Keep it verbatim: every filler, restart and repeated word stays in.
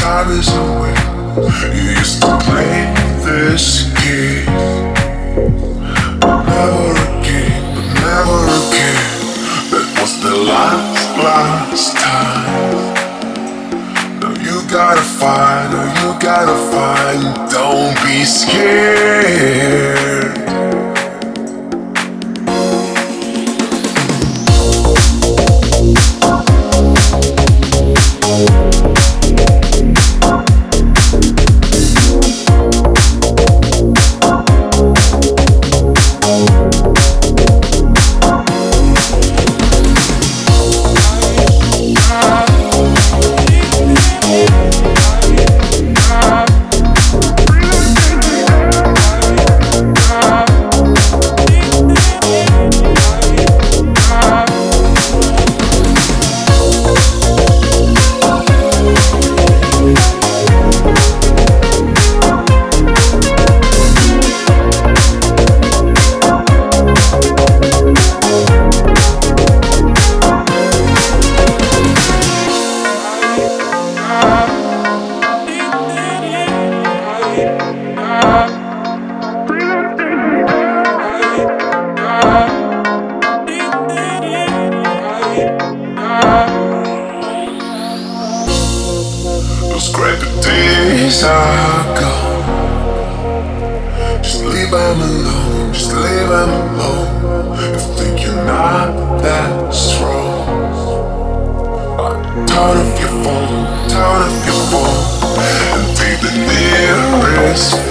time is away. You used to play this game, but never again, but never again. That was the last, last time. Now you gotta find, now you gotta find. Don't be scared. Those great days are gone. Just leave them alone, just leave them alone. You think you're not that strong. Turn off your phone, turn off your phone, and take the nearest